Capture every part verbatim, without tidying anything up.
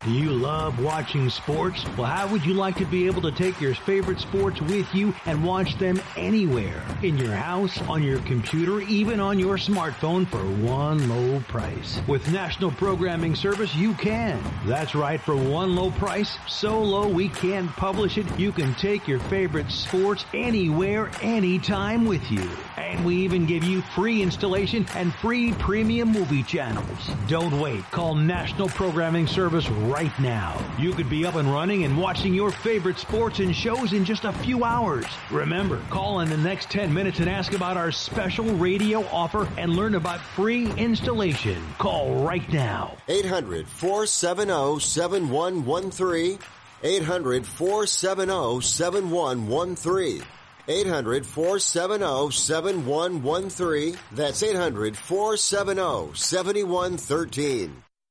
Do you love watching sports? Well, how would you like to be able to take your favorite sports with you and watch them anywhere? In your house, on your computer, even on your smartphone for one low price. With National Programming Service, you can. That's right, for one low price, so low we can't publish it, you can take your favorite sports anywhere, anytime with you. And we even give you free installation and free premium movie channels. Don't wait. Call National Programming Service right now. You could be up and running and watching your favorite sports and shows in just a few hours. Remember, call in the next ten minutes and ask about our special radio offer and learn about free installation. Call right now. eight hundred, four seven zero, seven one one three. eight hundred, four seven zero, seven one one three. eight hundred, four seven zero, seven one one three. That's eight hundred, four seven zero, seven one one three.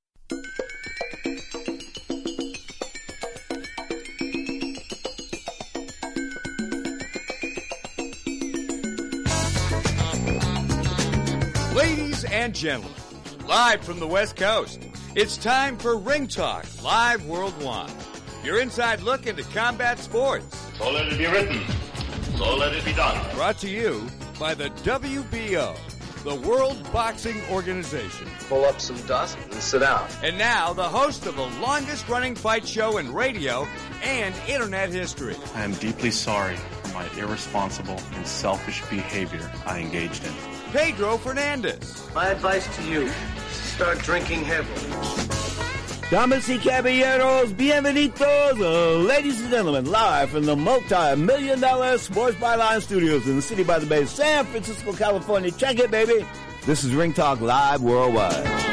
Ladies and gentlemen, live from the West Coast, it's time for Ring Talk Live Worldwide. Your inside look into combat sports. So let it be written. So let it be done. Brought to you by the W B O, the World Boxing Organization. Pull up some dust and sit down. And now, the host of the longest-running fight show in radio and internet history. I am deeply sorry for my irresponsible and selfish behavior I engaged in. Pedro Fernandez. My advice to you, start drinking heavily. Damas y caballeros, bienvenidos, uh, ladies and gentlemen, live from the multi-million dollar Sports Byline Studios in the City by the Bay, San Francisco, California. Check it, baby. This is Ring Talk Live Worldwide.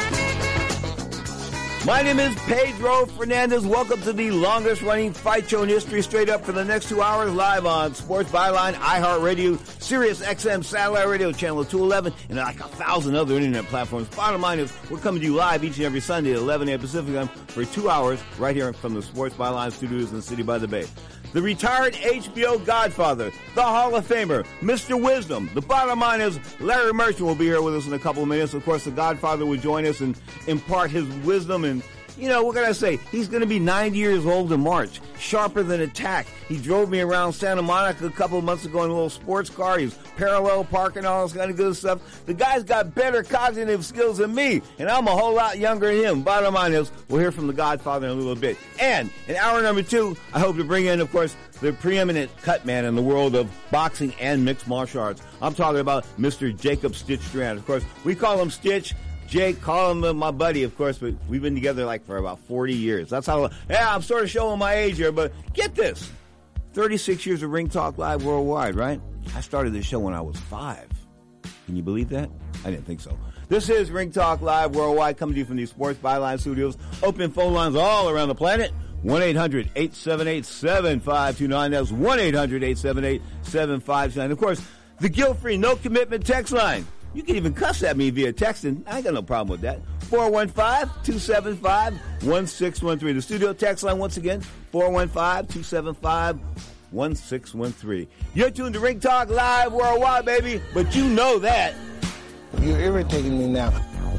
My name is Pedro Fernandez. Welcome to the longest-running fight show in history, straight up for the next two hours, live on Sports Byline, iHeartRadio, Sirius X M Satellite Radio, Channel two eleven, and like a thousand other internet platforms. Bottom line is, we're coming to you live each and every Sunday at eleven a.m. Pacific time for two hours right here from the Sports Byline Studios in the City by the Bay. The retired H B O Godfather, the Hall of Famer, Mister Wisdom. The bottom line is Larry Merchant will be here with us in a couple of minutes. Of course, the Godfather will join us and impart his wisdom. And, you know, what can I say? He's going to be ninety years old in March, sharper than a tack. He drove me around Santa Monica a couple of months ago in a little sports car. He's parallel parking, all this kind of good stuff. The guy's got better cognitive skills than me, and I'm a whole lot younger than him. Bottom line is, we'll hear from the Godfather in a little bit. And in hour number two, I hope to bring in, of course, the preeminent cut man in the world of boxing and mixed martial arts. I'm talking about Mister Jacob Stitch Strand. Of course, we call him Stitch. Jake, call him my buddy, of course, but we've been together like for about forty years. That's how, yeah, I'm sort of showing my age here, but get this. thirty-six years of Ring Talk Live Worldwide, right? I started this show when I was five. Can you believe that? I didn't think so. This is Ring Talk Live Worldwide, coming to you from the Sports Byline Studios. Open phone lines all around the planet. one eight hundred, eight seven eight, seven five two nine. That's one eight hundred, eight seven eight, seven five two nine. Of course, the guilt-free, no-commitment text line. You can even cuss at me via texting. I ain't got no problem with that. four one five, two seven five, one six one three. The studio text line, once again, four one five, two seven five, one six one three. You're tuned to Ring Talk Live Worldwide, baby, but you know that. You're irritating me now.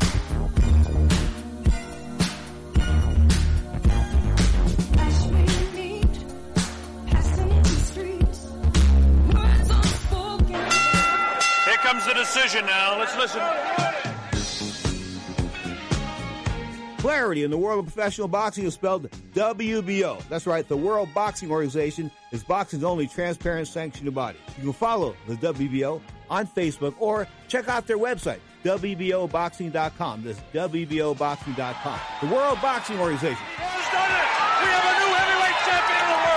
Comes the decision now. Let's listen. Clarity in the world of professional boxing is spelled W B O. That's right, the World Boxing Organization is boxing's only transparent sanctioned body. You can follow the W B O on Facebook or check out their website, W B O boxing dot com. That's W B O boxing dot com. The World Boxing Organization. Who's done it? We have a new heavyweight champion in the world.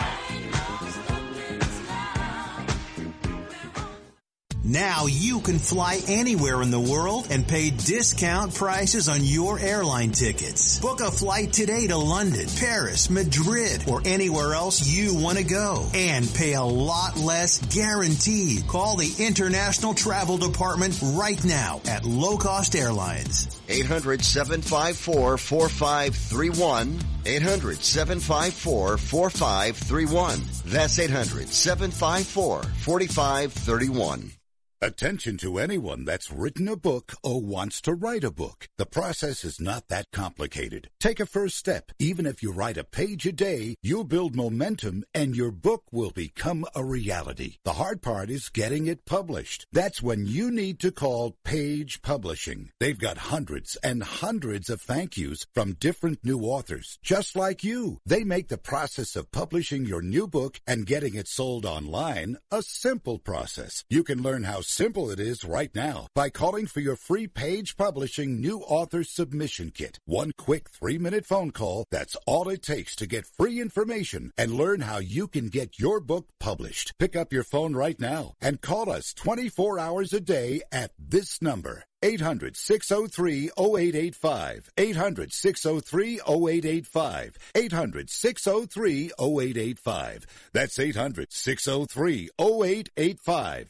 Now you can fly anywhere in the world and pay discount prices on your airline tickets. Book a flight today to London, Paris, Madrid, or anywhere else you want to go. And pay a lot less guaranteed. Call the International Travel Department right now at Low Cost Airlines. eight hundred, seven five four, four five three one. eight hundred, seven five four, four five three one. That's eight hundred, seven five four, four five three one. Attention to anyone that's written a book or wants to write a book. The process is not that complicated. Take a first step. Even if you write a page a day, you'll build momentum and your book will become a reality. The hard part is getting it published. That's when you need to call Page Publishing. They've got hundreds and hundreds of thank yous from different new authors, just like you. They make the process of publishing your new book and getting it sold online a simple process. You can learn how simple it is right now by calling for your free Page Publishing New Author Submission Kit. One quick three-minute phone call, that's all it takes to get free information and learn how you can get your book published. Pick up your phone right now and call us twenty-four hours a day at this number. eight hundred, six oh three, oh eight eight five. eight hundred, six oh three, oh eight eight five. eight hundred, six oh three, oh eight eight five. That's eight hundred, six oh three, oh eight eight five.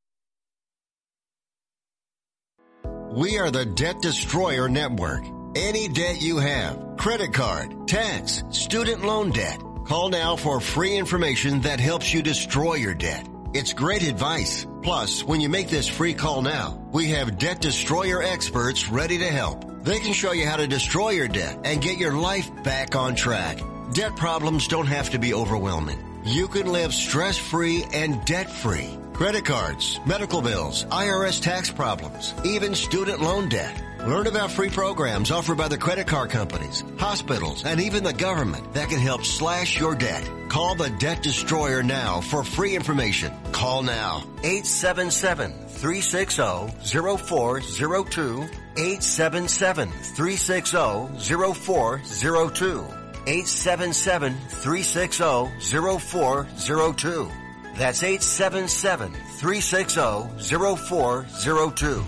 We are the Debt Destroyer Network. Any debt you have, credit card, tax, student loan debt, call now for free information that helps you destroy your debt. It's great advice. Plus, when you make this free call now, we have Debt Destroyer experts ready to help. They can show you how to destroy your debt and get your life back on track. Debt problems don't have to be overwhelming. You can live stress-free and debt-free. Credit cards, medical bills, I R S tax problems, even student loan debt. Learn about free programs offered by the credit card companies, hospitals, and even the government that can help slash your debt. Call the Debt Destroyer now for free information. Call now. eight seven seven, three six zero, zero four zero two. eight seven seven, three six zero, zero four zero two. eight seven seven, three six zero, zero four zero two. That's eight seven seven, three six zero, zero four zero two.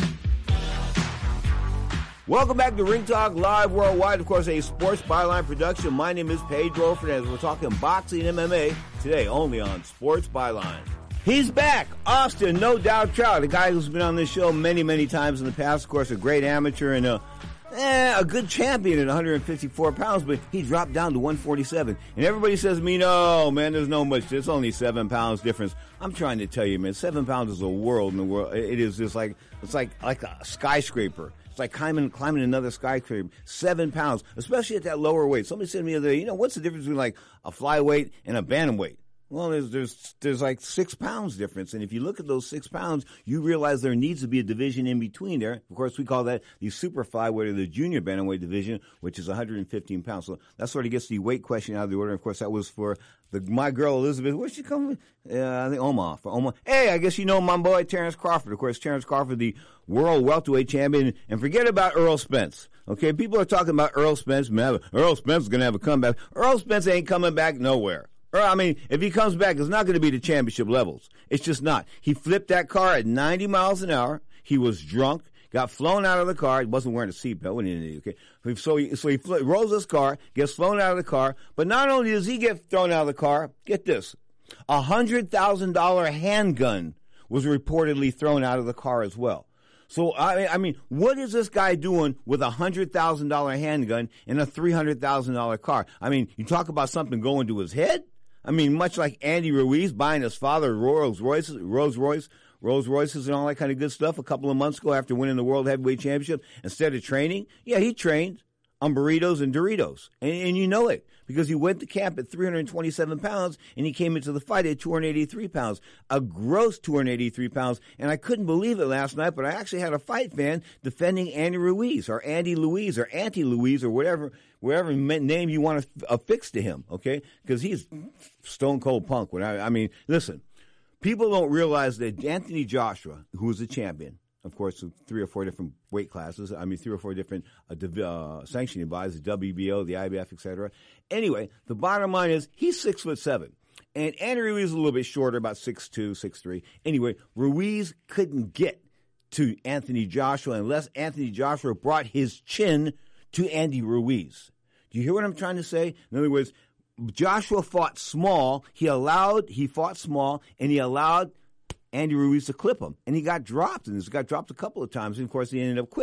Welcome back to Ring Talk Live Worldwide, of course, a Sports Byline production. My name is Pedro Fernandez. We're talking boxing and M M A today only on Sports Byline. He's back. Austin, No Doubt Trout, the guy who's been on this show many, many times in the past. Of course, a great amateur and a Eh, a good champion at one hundred fifty-four pounds, but he dropped down to one forty-seven. And everybody says to me, no, man, there's no much. It's only seven pounds difference. I'm trying to tell you, man, seven pounds is a world in the world. It is just like, it's like, like a skyscraper. It's like climbing, climbing another skyscraper. Seven pounds, especially at that lower weight. Somebody said to me the other day, you know, what's the difference between like a flyweight and a bantamweight? Well, there's, there's, there's like six pounds difference. And if you look at those six pounds, you realize there needs to be a division in between there. Of course, we call that the super flyweight or the junior bantamweight division, which is one hundred fifteen pounds. So that sort of gets the weight question out of the order. Of course, that was for the, my girl, Elizabeth. Where's she coming from? Uh, I think Omaha. For Omaha. Hey, I guess you know my boy, Terrence Crawford. Of course, Terrence Crawford, the world welterweight champion. And forget about Earl Spence. Okay, people are talking about Earl Spence. Man, Earl Spence is going to have a comeback. Earl Spence ain't coming back nowhere. I mean, if he comes back, it's not going to be the championship levels. It's just not. He flipped that car at ninety miles an hour. He was drunk, got flown out of the car. He wasn't wearing a seatbelt. Okay, so he, so he fl- rolls his car, gets flown out of the car. But not only does he get thrown out of the car, get this, a hundred thousand dollar handgun was reportedly thrown out of the car as well. So, I, I mean, what is this guy doing with a one hundred thousand dollar handgun in a three hundred thousand dollar car? I mean, you talk about something going to his head? I mean, much like Andy Ruiz buying his father Rolls Royces, Rolls Royce, Rolls Royces and all that kind of good stuff a couple of months ago after winning the World Heavyweight Championship. Instead of training, yeah, he trained on burritos and Doritos. And, and you know it because he went to camp at three hundred twenty-seven pounds and he came into the fight at two hundred eighty-three pounds, a gross two hundred eighty-three pounds. And I couldn't believe it last night, but I actually had a fight fan defending Andy Ruiz or Andy Louise or Auntie Louise or whatever, whatever name you want to affix to him, okay? Because he's stone cold punk. When I, I mean, listen, people don't realize that Anthony Joshua, who is a champion, of course, three or four different weight classes. I mean, three or four different uh, uh, sanctioning bodies, the W B O, the I B F, et cetera. Anyway, the bottom line is he's six foot seven. And Andy Ruiz is a little bit shorter, about six two, six three. Anyway, Ruiz couldn't get to Anthony Joshua unless Anthony Joshua brought his chin to Andy Ruiz. Do you hear what I'm trying to say? In other words, Joshua fought small. He allowed, he fought small, and he allowed Andy Ruiz to clip him. And he got dropped, and he got dropped a couple of times, and of course he ended up quitting.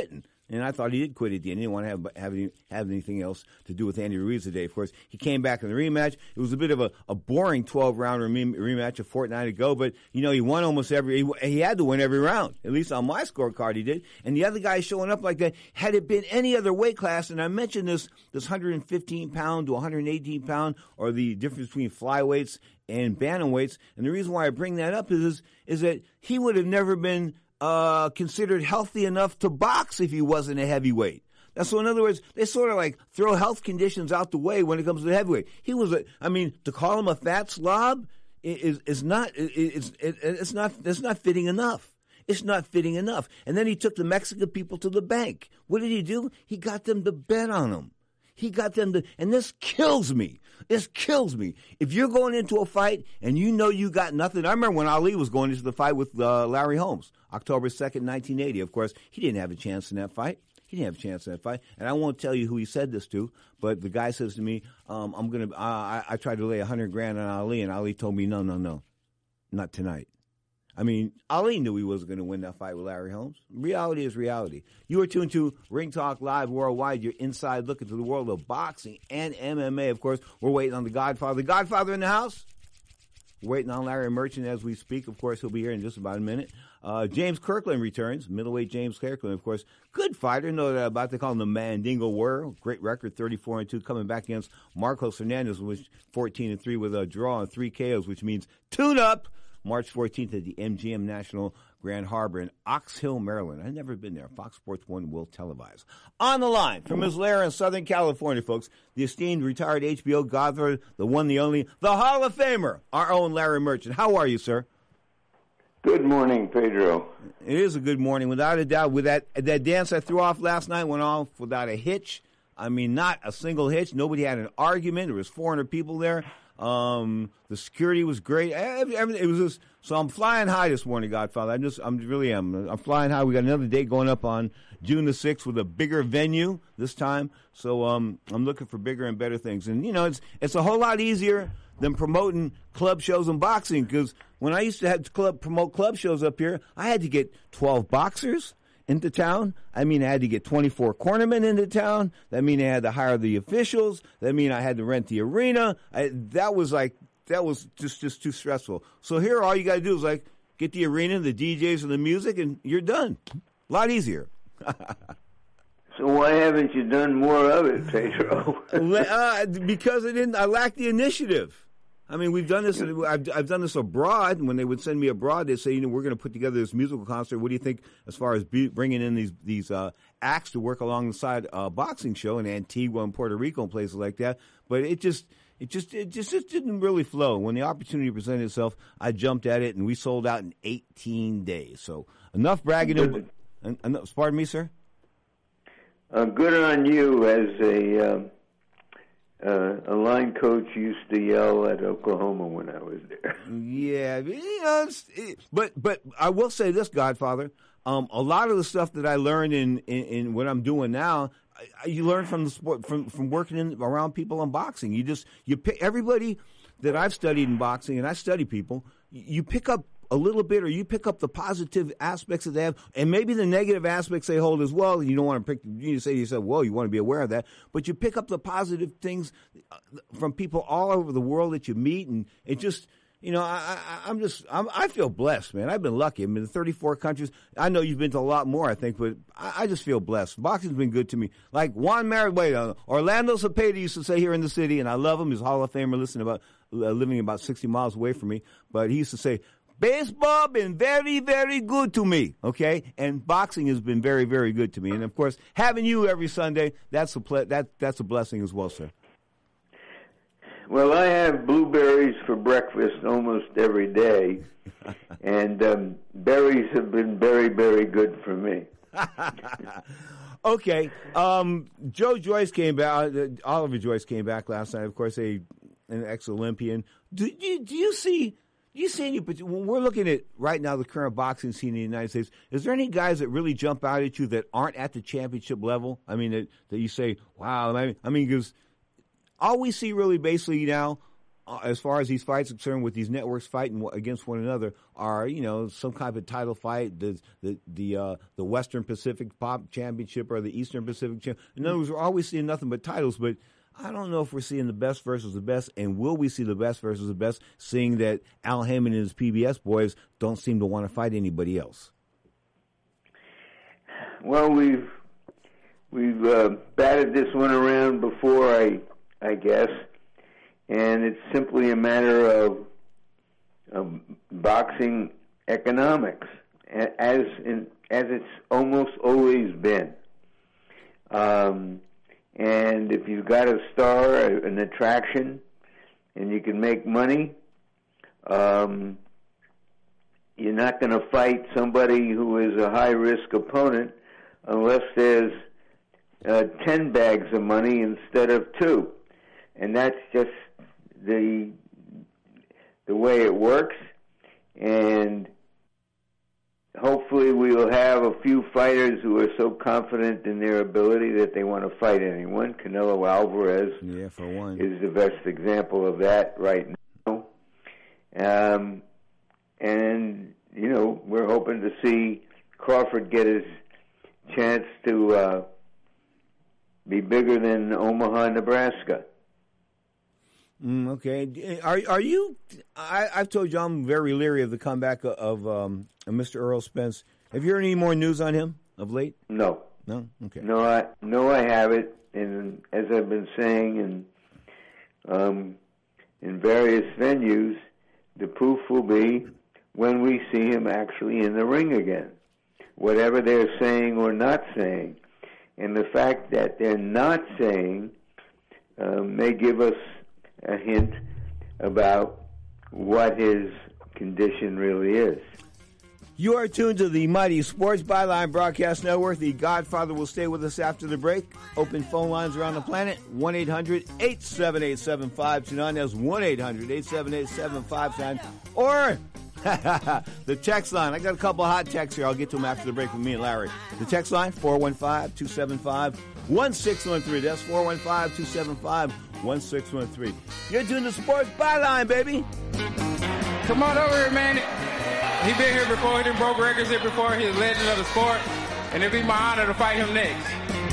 And I thought he did quit at the end. He didn't want to have have, any, have anything else to do with Andy Ruiz today. Of course, he came back in the rematch. It was a bit of a, a boring twelve-round rematch a fortnight ago, but, you know, he won almost every he, – he had to win every round. At least on my scorecard he did. And the other guy showing up like that, had it been any other weight class, and I mentioned this, this one hundred fifteen pound to one hundred eighteen pound, or the difference between flyweights and bantamweights, and the reason why I bring that up is is, is that he would have never been – Uh, considered healthy enough to box if he wasn't a heavyweight. That's so. In other words, they sort of like throw health conditions out the way when it comes to the heavyweight. He was a. I mean, to call him a fat slob is is not. It's it's not. It's not fitting enough. It's not fitting enough. And then he took the Mexican people to the bank. What did he do? He got them to bet on him. He got them to, and this kills me. This kills me. If you're going into a fight and you know you got nothing. I remember when Ali was going into the fight with uh, Larry Holmes, October second, nineteen eighty. Of course, he didn't have a chance in that fight. He didn't have a chance in that fight. And I won't tell you who he said this to, but the guy says to me, um, I'm going to, uh, I, I tried to lay a hundred grand on Ali, and Ali told me, no, no, no, not tonight. I mean, Ali knew he wasn't going to win that fight with Larry Holmes. Reality is reality. You are tuned to Ring Talk Live Worldwide, your inside look into the world of boxing and M M A. Of course, we're waiting on the Godfather. The Godfather in the house? We're waiting on Larry Merchant as we speak. Of course, he'll be here in just about a minute. Uh, James Kirkland returns, middleweight James Kirkland, of course. Good fighter, know that about. They call him the Mandingo Warrior. Great record, thirty-four and two, coming back against Marcos Hernandez, which fourteen and three with a draw and three K Os, which means tune up. March fourteenth at the M G M National Grand Harbor in Ox Hill, Maryland. I've never been there. Fox Sports one will televise. On the line from his lair in Southern California, folks, the esteemed retired H B O godfather, the one, the only, the Hall of Famer, our own Larry Merchant. How are you, sir? Good morning, Pedro. It is a good morning, without a doubt. With that that dance I threw off last night, went off without a hitch. I mean, not a single hitch. Nobody had an argument. There was four hundred people there. Um, the security was great. Everything, it was just, so I'm flying high this morning, Godfather. I'm just, I'm really am. I'm flying high. We got another date going up on June the sixth with a bigger venue this time. So, um, I'm looking for bigger and better things. And, you know, it's, it's a whole lot easier than promoting club shows and boxing, because when I used to have to club, promote club shows up here, I had to get twelve boxers into town. I mean, I had to get twenty-four cornermen into town. That mean I had to hire the officials. That mean I had to rent the arena. I, that was like, that was just, just too stressful. So here, all you got to do is like get the arena, the D Js, and the music, and you're done. A lot easier. So why haven't you done more of it, Pedro? uh, because I didn't. I lacked the initiative. I mean, we've done this. I've, I've done this abroad. And when they would send me abroad, they'd say, you know, we're going to put together this musical concert. What do you think as far as be, bringing in these these uh, acts to work alongside a boxing show in Antigua and Puerto Rico and places like that? But it just, it just, it just, it didn't really flow. When the opportunity presented itself, I jumped at it, and we sold out in eighteen days. So enough bragging. Good. Enough, pardon me, sir. Uh, good on you as a. Uh... Uh, a line coach used to yell at Oklahoma when I was there. Yeah, you know, it's, it, but but I will say this, Godfather. Um, a lot of the stuff that I learned in, in, in what I'm doing now, I, you learn from the sport, from from working in, around people in boxing. You just you pick everybody that I've studied in boxing, and I study people. You pick up a little bit, or you pick up the positive aspects that they have, and maybe the negative aspects they hold as well. You don't want to pick, you say to yourself, well, you want to be aware of that, but you pick up the positive things from people all over the world that you meet, and it just, you know, I, I, I'm just, I'm, I feel blessed, man. I've been lucky. I've been in thirty-four countries. I know you've been to a lot more, I think, but I, I just feel blessed. Boxing's been good to me. Like Juan Merriweather, Orlando Cepeda used to say here in the city, and I love him. He's a Hall of Famer, listening about, uh, living about sixty miles away from me, but he used to say, baseball been very, very good to me, okay? And boxing has been very, very good to me. And, of course, having you every Sunday, that's a ple- that that's a blessing as well, sir. Well, I have blueberries for breakfast almost every day, and um, berries have been very, very good for me. Okay. Um, Joe Joyce came back. Uh, Oliver Joyce came back last night, of course, a an ex-Olympian. Do you, do you see... Do you see any, when we're looking at right now the current boxing scene in the United States, is there any guys that really jump out at you that aren't at the championship level? I mean, that, that you say, wow, I mean, because all we see really basically now as far as these fights are concerned, with these networks fighting against one another, are, you know, some kind of a title fight, the the the, uh, the Western Pacific Pop Championship or the Eastern Pacific Championship. In other words, we're always seeing nothing but titles, but I don't know if we're seeing the best versus the best, and will we see the best versus the best, seeing that Al Haymon and his P B S boys don't seem to want to fight anybody else? Well, we've we've uh, batted this one around before, I I guess, and it's simply a matter of, of boxing economics, as in, as it's almost always been. Um, and if you've got a star, an attraction, and you can make money, um, you're not going to fight somebody who is a high-risk opponent unless there's uh, ten bags of money instead of two. And that's just the the way it works. And hopefully we will have a few fighters who are so confident in their ability that they want to fight anyone. Canelo Alvarez yeah, for one. is the best example of that right now. Um, and, you know, we're hoping to see Crawford get his chance to uh, be bigger than Omaha, Nebraska. Mm, okay. Are are you? I, I've told you I'm very leery of the comeback of, of um, Mister Earl Spence. Have you heard any more news on him of late? No. No. Okay. No, I no, I haven't. And as I've been saying, in um, in various venues, the proof will be when we see him actually in the ring again. Whatever they're saying or not saying, and the fact that they're not saying uh, may give us a hint about what his condition really is. You are tuned to the Mighty Sports Byline Broadcast Network. The Godfather will stay with us after the break. Open phone lines around the planet, one eight hundred eight seven eight seven five two nine. That's one eight hundred eight seven eight seven five two nine. Or the text line. I got a couple of hot texts here. I'll get to them after the break with me and Larry. The text line, four one five, two seven five, one six one three. That's four one five, two seven five, one six one three. You're doing the Sports Byline, baby. Come on over here, man. He been here before. He done broke records here before. He's a legend of the sport. And it'll be my honor to fight him next.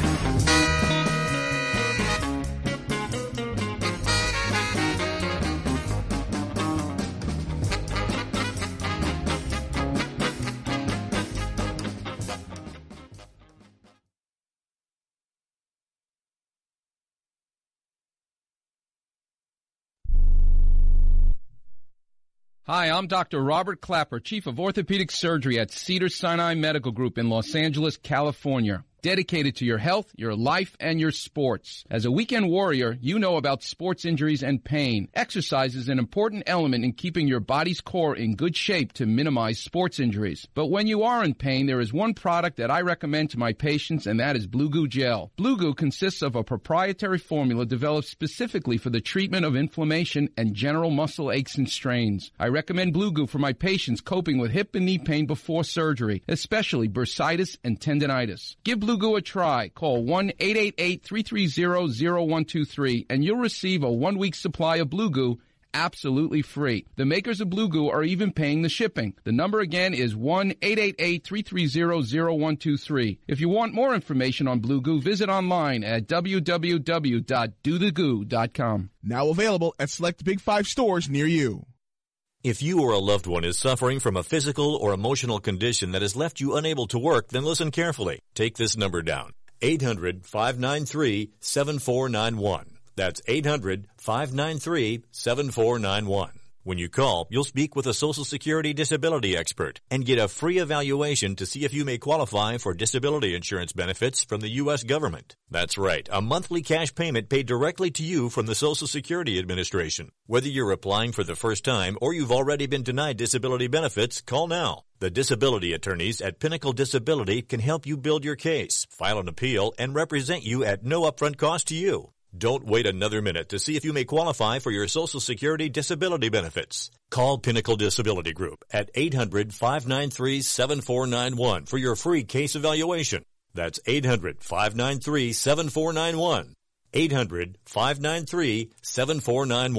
Hi, I'm Doctor Robert Clapper, Chief of Orthopedic Surgery at Cedars-Sinai Medical Group in Los Angeles, California. Dedicated to your health, your life, and your sports. As a weekend warrior, you know about sports injuries and pain. Exercise is an important element in keeping your body's core in good shape to minimize sports injuries. But when you are in pain, there is one product that I recommend to my patients, and that is Blue Goo Gel. Blue Goo consists of a proprietary formula developed specifically for the treatment of inflammation and general muscle aches and strains. I recommend Blue Goo for my patients coping with hip and knee pain before surgery, especially bursitis and tendinitis. Give Blue Goo a try. Call one eight eight eight, three three zero, zero one two three and you'll receive a one-week supply of Blue Goo absolutely free. The makers of Blue Goo are even paying the shipping. The number again is one eight eight eight, three three zero, zero one two three. If you want more information on Blue Goo, visit online at w w w dot do the goo dot com. Now available at select Big Five stores near you. If you or a loved one is suffering from a physical or emotional condition that has left you unable to work, then listen carefully. Take this number down. eight hundred, five nine three, seven four nine one. That's eight hundred, five nine three, seven four nine one. When you call, you'll speak with a Social Security disability expert and get a free evaluation to see if you may qualify for disability insurance benefits from the U S government. That's right, a monthly cash payment paid directly to you from the Social Security Administration. Whether you're applying for the first time or you've already been denied disability benefits, call now. The disability attorneys at Pinnacle Disability can help you build your case, file an appeal, and represent you at no upfront cost to you. Don't wait another minute to see if you may qualify for your Social Security disability benefits. Call Pinnacle Disability Group at eight hundred, five nine three, seven four nine one for your free case evaluation. That's eight hundred, five nine three, seven four nine one. eight hundred, five nine three, seven four nine one.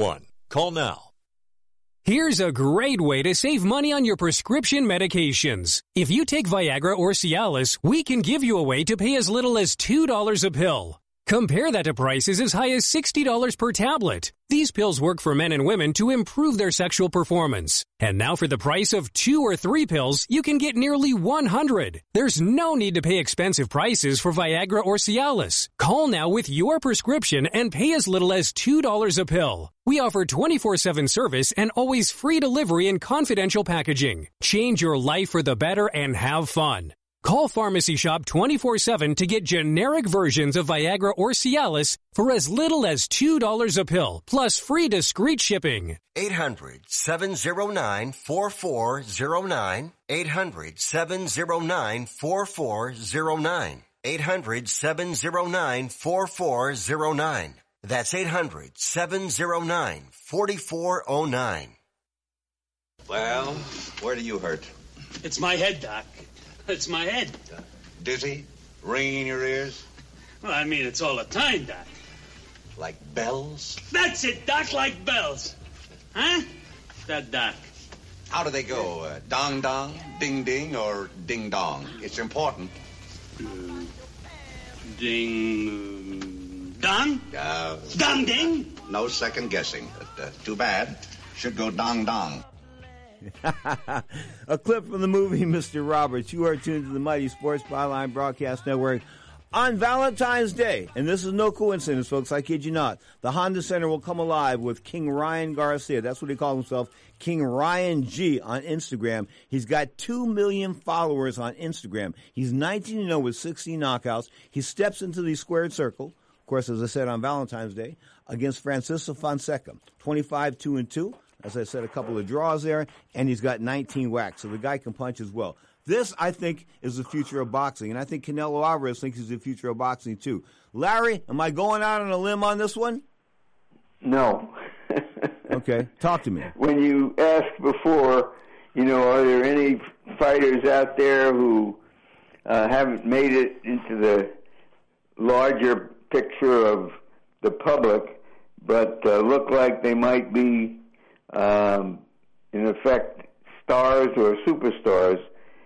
Call now. Here's a great way to save money on your prescription medications. If you take Viagra or Cialis, we can give you a way to pay as little as two dollars a pill. Compare that to prices as high as sixty dollars per tablet. These pills work for men and women to improve their sexual performance. And now for the price of two or three pills, you can get nearly one hundred. There's no need to pay expensive prices for Viagra or Cialis. Call now with your prescription and pay as little as two dollars a pill. We offer twenty-four seven service and always free delivery and confidential packaging. Change your life for the better and have fun. Call Pharmacy Shop twenty-four seven to get generic versions of Viagra or Cialis for as little as two dollars a pill, plus free discreet shipping. eight hundred, seven oh nine, four four oh nine. eight hundred, seven oh nine, four four oh nine. eight hundred, seven oh nine, four four oh nine. That's eight hundred, seven oh nine, four four oh nine. Well, where do you hurt? It's my head, Doc. It's my head. Uh, dizzy? Ringing in your ears? Well, I mean, it's all the time, Doc. Like bells? That's it, Doc, like bells. Huh? That Doc. How do they go? Uh, dong dong, ding ding, or ding dong? It's important. Uh, ding dong? Uh, dong ding? No second guessing. But, uh, too bad. Should go dong dong. A clip from the movie Mister Roberts. You are tuned to the Mighty Sports Byline Broadcast Network on Valentine's Day. And this is no coincidence, folks. I kid you not. The Honda Center will come alive with King Ryan Garcia. That's what he calls himself, King Ryan G on Instagram. He's got two million followers on Instagram. He's nineteen and oh with sixteen knockouts. He steps into the squared circle, of course, as I said, on Valentine's Day, against Francisco Fonseca. twenty-five two and two. As I said, a couple of draws there, and he's got nineteen whacks, so the guy can punch as well. This, I think, is the future of boxing, and I think Canelo Alvarez thinks he's the future of boxing, too. Larry, am I going out on a limb on this one? No. Okay, talk to me. When you asked before, you know, are there any fighters out there who uh, haven't made it into the larger picture of the public, but uh, look like they might be Um, in effect, stars or superstars?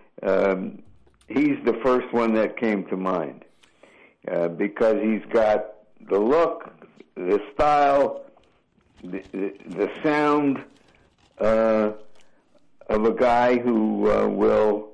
Um, he's the first one that came to mind uh, because he's got the look, the style, the, the, the sound uh, of a guy who uh, will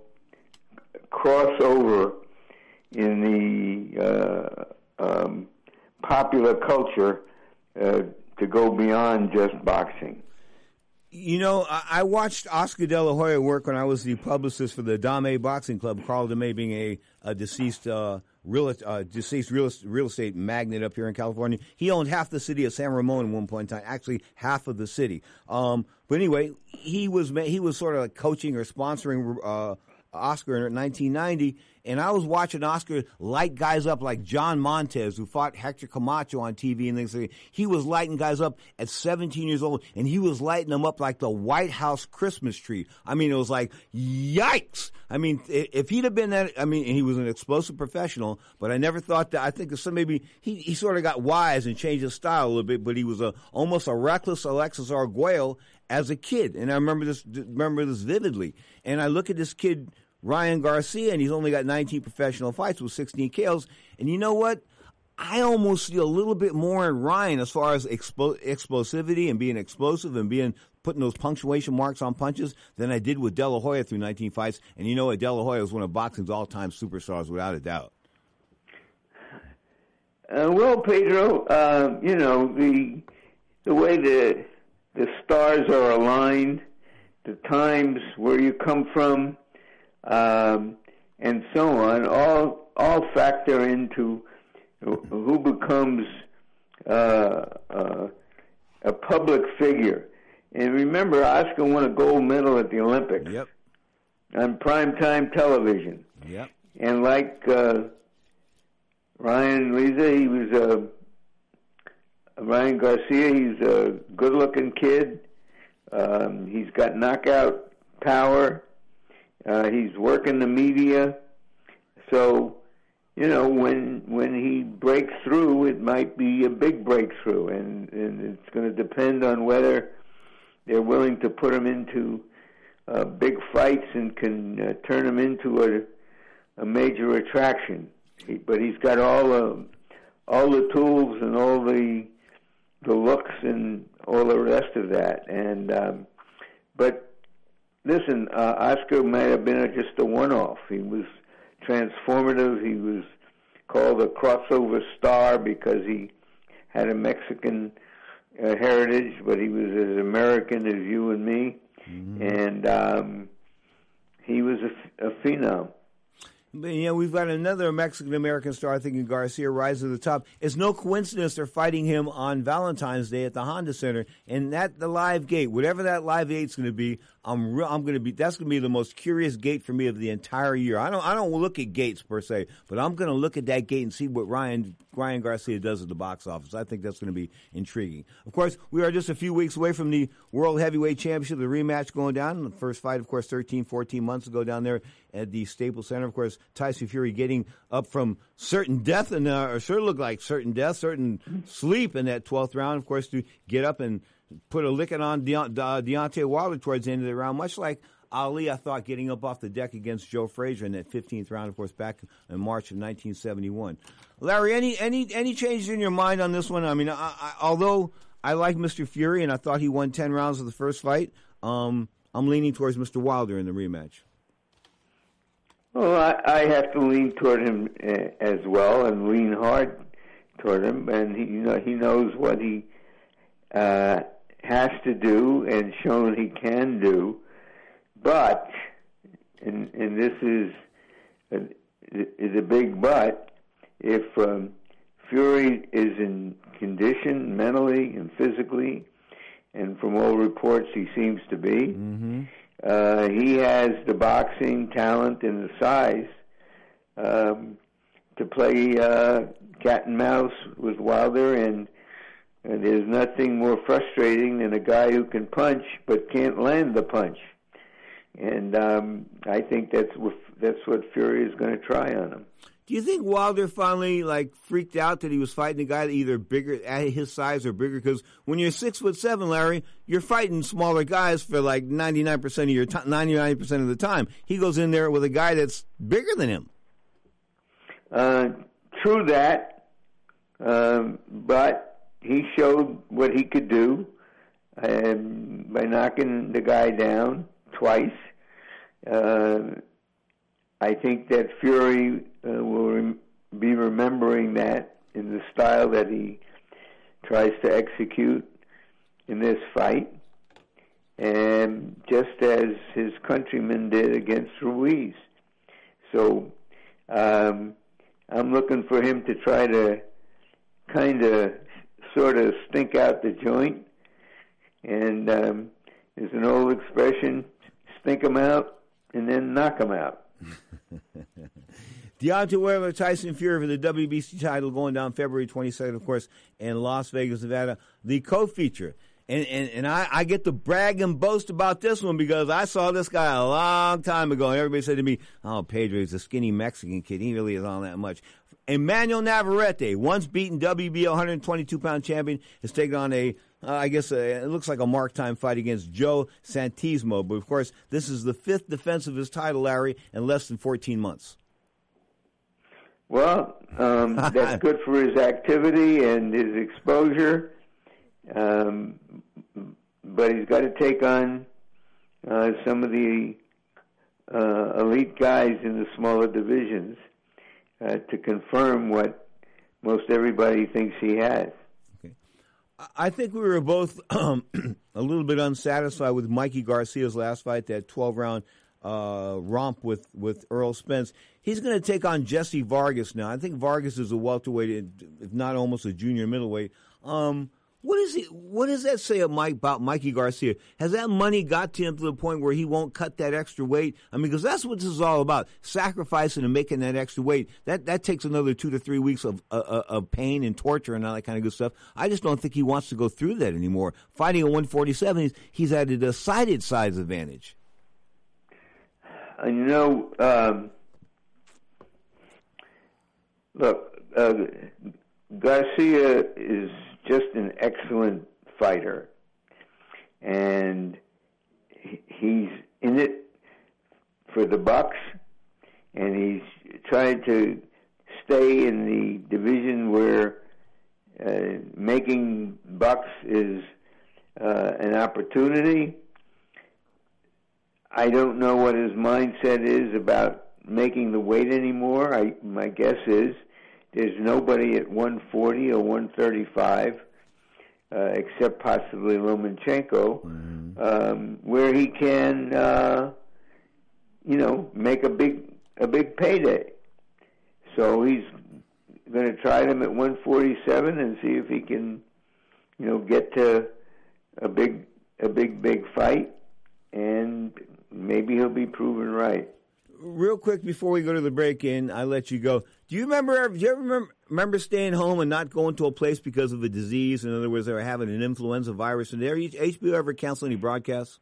cross over in the uh, um, popular culture uh, to go beyond just boxing. You know, I watched Oscar De La Hoya work when I was the publicist for the Dame Boxing Club. Carl Dame being a, a deceased uh, real uh, deceased real, real estate magnate up here in California. He owned half the city of San Ramon at one point in time, actually half of the city. Um, but anyway, he was he was sort of like coaching or sponsoring uh, Oscar in nineteen ninety, and I was watching Oscar light guys up like John Montez, who fought Hector Camacho on T V, and things like that. He was lighting guys up at seventeen years old, and he was lighting them up like the White House Christmas tree. I mean, it was like, yikes! I mean, if he'd have been that, I mean, he was an explosive professional, but I never thought that, I think some maybe, he, he sort of got wise and changed his style a little bit, but he was a, almost a reckless Alexis Arguello as a kid, and I remember this, remember this vividly. And I look at this kid, Ryan Garcia, and he's only got nineteen professional fights with sixteen K Os. And you know what? I almost see a little bit more in Ryan as far as expo- explosivity and being explosive and being putting those punctuation marks on punches than I did with De La Hoya through nineteen fights. And you know what? De La Hoya was one of boxing's all-time superstars, without a doubt. Uh, well, Pedro, uh, you know, the the way the the stars are aligned, the times where you come from, um, and so on, all all factor into who becomes uh, uh, a public figure. And remember, Oscar won a gold medal at the Olympics. Yep. On primetime television. Yep. And like uh, Ryan Leza, he was a Ryan Garcia. He's a good-looking kid. Um, he's got knockout power. Uh, he's working the media. So, you know, when when he breaks through, it might be a big breakthrough, and, and it's going to depend on whether they're willing to put him into uh, big fights and can uh, turn him into a, a major attraction. He, but he's got all the all the tools and all the the looks and all the rest of that. And um, but listen, uh, Oscar might have been a, just a one-off. He was transformative. He was called a crossover star because he had a Mexican uh, heritage, but he was as American as you and me, mm-hmm. and um, he was a, a phenom. But, you know, we've got another Mexican-American star, I think, in Garcia, rise to the top. It's no coincidence they're fighting him on Valentine's Day at the Honda Center. And that, the live gate, whatever that live gate's going to be, I'm re- I'm going to be, that's going to be the most curious gate for me of the entire year. I don't, I don't look at gates per se, but I'm going to look at that gate and see what Ryan, Ryan Garcia does at the box office. I think that's going to be intriguing. Of course, we are just a few weeks away from the World Heavyweight Championship, the rematch going down. The first fight, of course, thirteen, fourteen months ago down there at the Staples Center. Of course, Tyson Fury getting up from certain death, and uh, or sure looked like certain death, certain sleep in that twelfth round, of course, to get up and put a licking on De- De- Deontay Wilder towards the end of the round, much like Ali, I thought, getting up off the deck against Joe Frazier in that fifteenth round, of course, back in March of nineteen seventy-one. Larry, any any any changes in your mind on this one? I mean, I, I, although I like Mister Fury and I thought he won ten rounds of the first fight, um, I'm leaning towards Mister Wilder in the rematch. Well, I, I have to lean toward him uh, as well, and lean hard toward him. And he, you know, he knows what he uh, has to do and shown he can do. But, and, and this is a, is a big but, if um, Fury is in condition mentally and physically, and from all reports he seems to be, mm-hmm. Uh, he has the boxing talent and the size um, to play uh, cat and mouse with Wilder, and, and there's nothing more frustrating than a guy who can punch but can't land the punch. And um, I think that's what, that's what Fury is going to try on him. Do you think Wilder finally like freaked out that he was fighting a guy that either bigger at his size or bigger? Because when you're six foot seven, Larry, you're fighting smaller guys for like ninety-nine percent of your time, ninety-nine percent of the time. He goes in there with a guy that's bigger than him. Uh, true that, um, but he showed what he could do um, by knocking the guy down twice. Uh, I think that Fury uh, will rem- be remembering that in the style that he tries to execute in this fight, and just as his countrymen did against Ruiz. So um, I'm looking for him to try to kind of sort of stink out the joint, and um, there's an old expression, stink 'em out and then knock 'em out. Deontay Wilder, Tyson Fury for the W B C title going down February twenty-second, of course, in Las Vegas, Nevada. The co-feature. And and, and I, I get to brag and boast about this one because I saw this guy a long time ago, and everybody said to me, oh, Pedro, he's a skinny Mexican kid. He really is on that much. Emmanuel Navarrete, once beaten W B O one twenty-two pound champion, is taking on a, uh, I guess, a, it looks like a mark time fight against Joe Santismo. But, of course, this is the fifth defense of his title, Larry, in less than fourteen months. Well, um, that's good for his activity and his exposure. Um, but he's got to take on uh, some of the uh, elite guys in the smaller divisions uh, to confirm what most everybody thinks he has. Okay. I think we were both um, a little bit unsatisfied with Mikey Garcia's last fight, that twelve round uh, romp with, with Earl Spence. He's going to take on Jesse Vargas now. I think Vargas is a welterweight, if not almost a junior middleweight. Um, what is he? What does that say about Mikey Garcia? Has that money got to him to the point where he won't cut that extra weight? I mean, because that's what this is all about: sacrificing and making that extra weight. That that takes another two to three weeks of uh, of pain and torture and all that kind of good stuff. I just don't think he wants to go through that anymore. Fighting at one forty-seven, he's, he's at a decided size advantage. And you know, um, Look, uh, Garcia is just an excellent fighter, and he's in it for the Bucks, and he's trying to stay in the division where uh, making bucks is uh, an opportunity. I don't know what his mindset is about making the weight anymore. I, my guess is there's nobody at one forty or one thirty-five, uh, except possibly Lomachenko, mm-hmm. um, where he can, uh, you know, make a big a big payday. So he's going to try them at one forty-seven and see if he can, you know, get to a big a big big fight, and maybe he'll be proven right. Real quick before we go to the break-in, I let you go. Do you remember? Do you ever remember, remember staying home and not going to a place because of a disease? In other words, they were having an influenza virus. And did H B O ever cancel any broadcasts?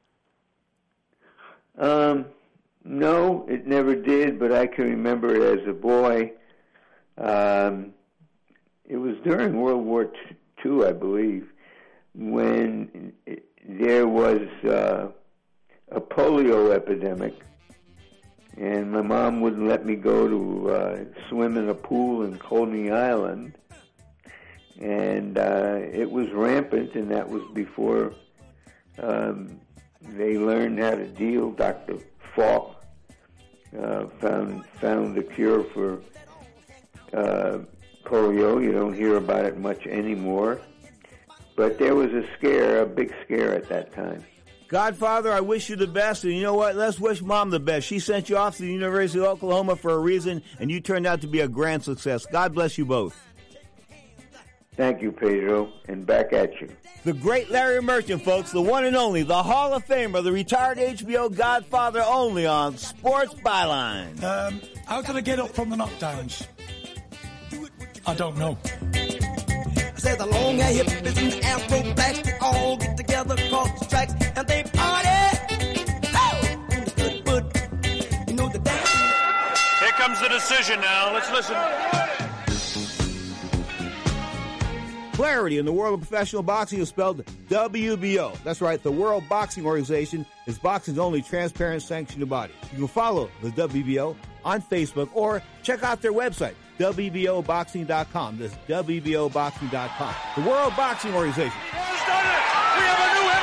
Um, no, it never did. But I can remember it as a boy. Um, it was during World War Two, I believe, when it, there was uh, a polio epidemic. And my mom wouldn't let me go to uh, swim in a pool in Coney Island. And uh, it was rampant, and that was before um, they learned how to deal. Doctor Falk uh, found found the cure for uh, polio. You don't hear about it much anymore. But there was a scare, a big scare at that time. Godfather, I wish you the best, and you know what? Let's wish Mom the best. She sent you off to the University of Oklahoma for a reason, and you turned out to be a grand success. God bless you both. Thank you, Pedro, and back at you. The great Larry Merchant, folks, the one and only, the Hall of Famer, the retired H B O Godfather, only on Sports Byline. Um, how did I get up from the knockdowns? I don't know. I said the long hair hippies and the afro blacks, they all get together across the tracks and they party. Oh, on the good foot, you know the dance. Here comes the decision now. Let's listen. Clarity in the world of professional boxing is spelled W B O. That's right, the World Boxing Organization is boxing's only transparent sanctioned body. You can follow the W B O on Facebook or check out their website, W B O boxing dot com. That's W B O boxing dot com. The World Boxing Organization. We have a new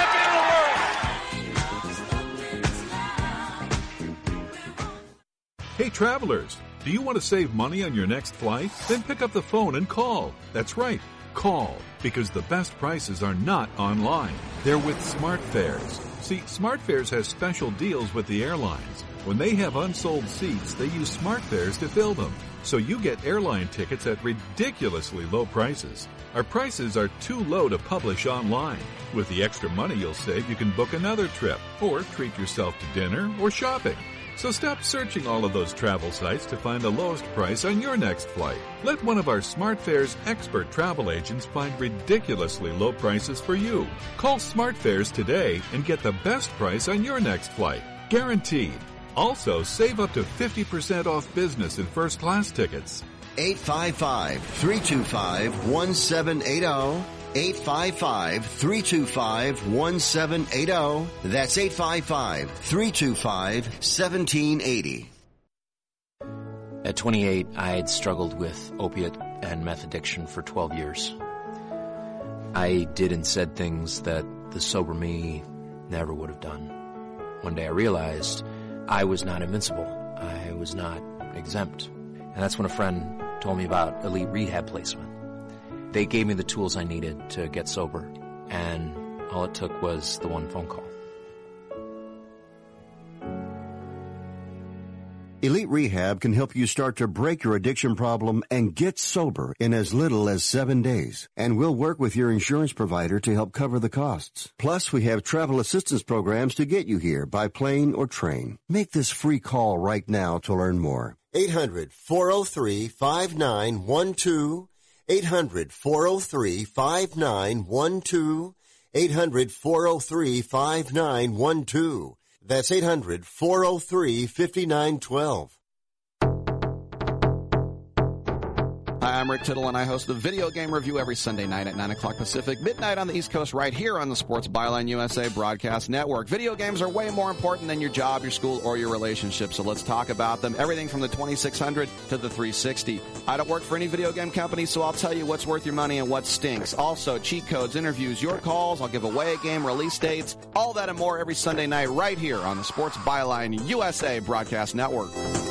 heavyweight champion in the world. Hey, travelers, do you want to save money on your next flight? Then pick up the phone and call. That's right, call, because the best prices are not online. They're with SmartFares. See, SmartFares has special deals with the airlines. When they have unsold seats, they use SmartFares to fill them. So you get airline tickets at ridiculously low prices. Our prices are too low to publish online. With the extra money you'll save, you can book another trip or treat yourself to dinner or shopping. So stop searching all of those travel sites to find the lowest price on your next flight. Let one of our SmartFares expert travel agents find ridiculously low prices for you. Call SmartFares today and get the best price on your next flight. Guaranteed. Also, save up to fifty percent off business and first class tickets. eight five five, three two five, one seven eight zero. eight five five, three two five, one seven eight zero. That's eight five five, three two five, one seven eight zero. At twenty-eight, I had struggled with opiate and meth addiction for twelve years. I did and said things that the sober me never would have done. One day I realized I was not invincible. I was not exempt. And that's when a friend told me about Elite Rehab Placement. They gave me the tools I needed to get sober, and all it took was the one phone call. Elite Rehab can help you start to break your addiction problem and get sober in as little as seven days. And we'll work with your insurance provider to help cover the costs. Plus, we have travel assistance programs to get you here by plane or train. Make this free call right now to learn more. eight hundred, four oh three, five nine one two. eight hundred, four oh three, five nine one two. eight hundred, four oh three, five nine one two. That's eight hundred, four oh three, five nine one two. Hi, I'm Rick Tittle, and I host the Video Game Review every Sunday night at nine o'clock Pacific, midnight on the East Coast, right here on the Sports Byline U S A Broadcast Network. Video games are way more important than your job, your school, or your relationship, so let's talk about them. Everything from the twenty-six hundred to the three sixty. I don't work for any video game company, so I'll tell you what's worth your money and what stinks. Also, cheat codes, interviews, your calls. I'll give away a game, release dates, all that and more every Sunday night right here on the Sports Byline U S A Broadcast Network.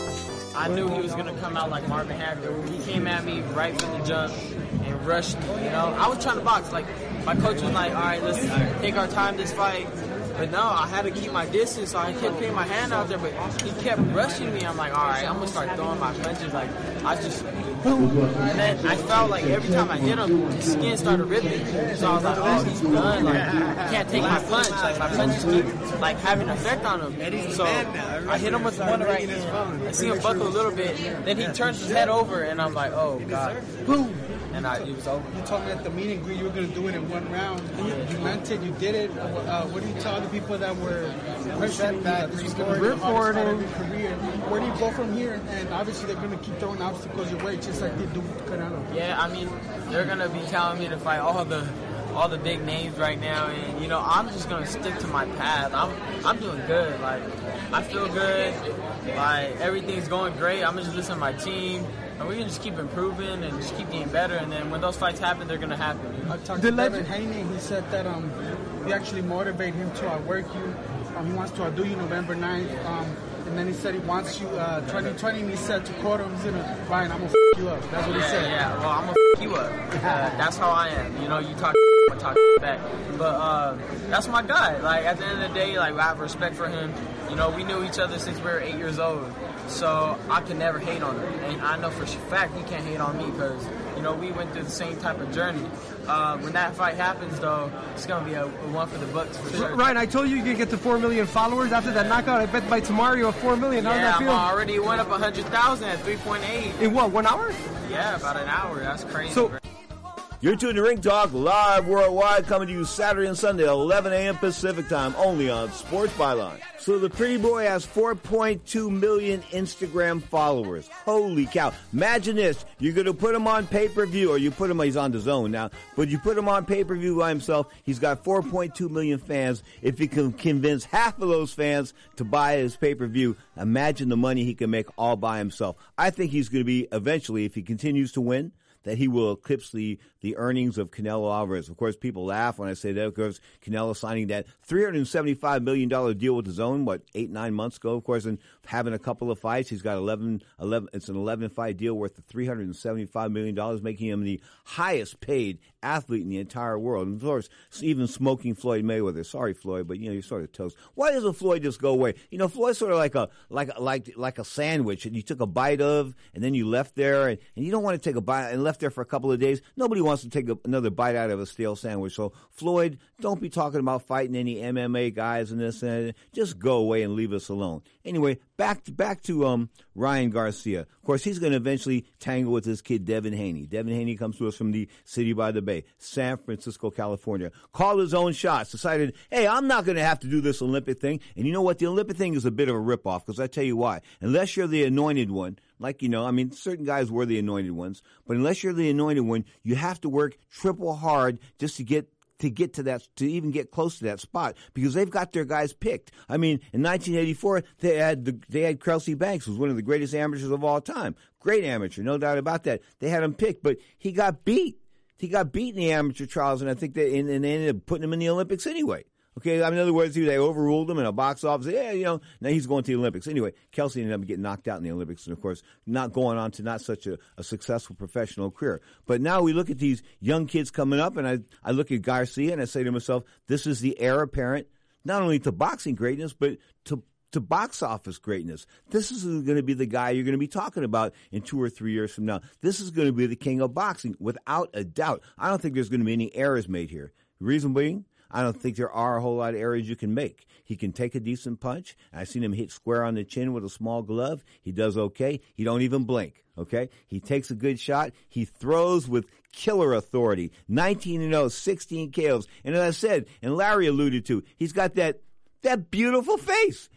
I knew he was going to come out like Marvin Hagler. He came at me right from the jump and rushed me, you know. I was trying to box. Like, my coach was like, all right, let's take our time this fight. But no, I had to keep my distance, so I kept putting my hand out there, but he kept rushing me. I'm like, all right, I'm going to start throwing my punches. Like, I just, boom. And then I felt like every time I hit him, his skin started ripping. So I was like, oh, he's done. Like, he can't take my punch. Like, my punches keep, like, having an effect on him. So I hit him with one right hand. I see him buckle a little bit. Then he turns his head over, and I'm like, oh, God. Boom. And I, it was over. You told me at the meet and greet you were going to do it in one round. You, you meant it, you did it. Uh, what do you tell the people that were questioning that this was going to be the hardest part of your career? Where do you go from here? And obviously they're going to keep throwing obstacles your way, just like they do with Canelo. Yeah, I mean, they're going to be telling me to fight all the all the big names right now, and you know, I'm just going to stick to my path. I'm I'm doing good. Like, I feel good. Like, everything's going great. I'm just listening to my team. And we can just keep improving and just keep getting better. And then when those fights happen, they're going to happen. You know? I talked to Devin Haney. He said that um, you actually motivate him to outwork you. Um, he wants to outdo you November ninth. Um, and then he said he wants you uh, twenty twenty. And he said to quote him, he's going to, Ryan, I'm going to f*** you up. That's what yeah, he said. Yeah, well, I'm going to f*** you up. Uh, that's how I am. You know, you talk I talk back. But uh, that's my guy. Like, at the end of the day, like, I have respect for him. You know, we knew each other since we were eight years old. So I can never hate on him. And I know for a fact he can't hate on me because, you know, we went through the same type of journey. Uh, when that fight happens, though, it's going to be a, a one for the books for sure. Ryan, I told you you could get to four million followers after that knockout. I bet by tomorrow you're at four million. How yeah, does that feel? I already went up one hundred thousand at three point eight. In what, one hour? Yeah, about an hour. That's crazy. So, you're tuned to Ring Talk live worldwide, coming to you Saturday and Sunday, eleven a.m. Pacific time, only on Sports Byline. So the pretty boy has four point two million Instagram followers. Holy cow. Imagine this. You're going to put him on pay-per-view, or you put him, he's on the zone now, but you put him on pay-per-view by himself. He's got four point two million fans. If he can convince half of those fans to buy his pay-per-view, imagine the money he can make all by himself. I think he's going to be, eventually, if he continues to win, that he will eclipse the, the earnings of Canelo Alvarez. Of course, people laugh when I say that because Canelo signing that three hundred seventy-five million dollars deal with the zone, what, eight, nine months ago, of course, and having a couple of fights. He's got eleven, eleven, it's an eleven-fight deal worth three hundred seventy-five million dollars, making him the highest paid athlete in the entire world. And of course, even smoking Floyd Mayweather. Sorry, Floyd, but you know, you're sort of toast. Why doesn't Floyd just go away? You know, Floyd's sort of like a, like, like, like a sandwich that you took a bite of and then you left there, and, and you don't want to take a bite and left there for a couple of days. Nobody wants to take a, another bite out of a stale sandwich. So, Floyd, don't be talking about fighting any M M A guys and this and that. Just go away and leave us alone. Anyway, back to, back to um, Ryan Garcia. Of course, he's going to eventually tangle with his kid, Devin Haney. Devin Haney comes to us from the City by the Bay, San Francisco, California. Called his own shots, decided, hey, I'm not going to have to do this Olympic thing. And you know what? The Olympic thing is a bit of a ripoff, because I tell you why. Unless you're the anointed one, like, you know, I mean, certain guys were the anointed ones, but unless you're the anointed one, you have to work triple hard just to get to get to that, to even get close to that spot, because they've got their guys picked. I mean, in nineteen eighty-four, they had the, they had Kelsey Banks, who was one of the greatest amateurs of all time. Great amateur, no doubt about that. They had him picked, but he got beat. He got beat in the amateur trials, and I think they, and, and they ended up putting him in the Olympics anyway. Okay, I mean, in other words, they overruled him in a box office. Yeah, you know, now he's going to the Olympics. Anyway, Kelsey ended up getting knocked out in the Olympics, and of course, not going on to not such a, a successful professional career. But now we look at these young kids coming up, and I, I look at Garcia, and I say to myself, this is the heir apparent, not only to boxing greatness, but to to box office greatness. This is going to be the guy you're going to be talking about in two or three years from now. This is going to be the king of boxing, without a doubt. I don't think there's going to be any errors made here. Reason being, I don't think there are a whole lot of errors you can make. He can take a decent punch. I've seen him hit square on the chin with a small glove. He does okay. He don't even blink, okay? He takes a good shot. He throws with killer authority. nineteen and oh, sixteen K Os. And as I said, and Larry alluded to, he's got that that beautiful face.